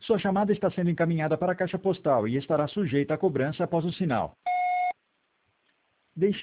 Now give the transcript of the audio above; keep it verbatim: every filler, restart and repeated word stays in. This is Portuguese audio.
Sua chamada está sendo encaminhada para a caixa postal e estará sujeita a cobrança após o sinal. Deixe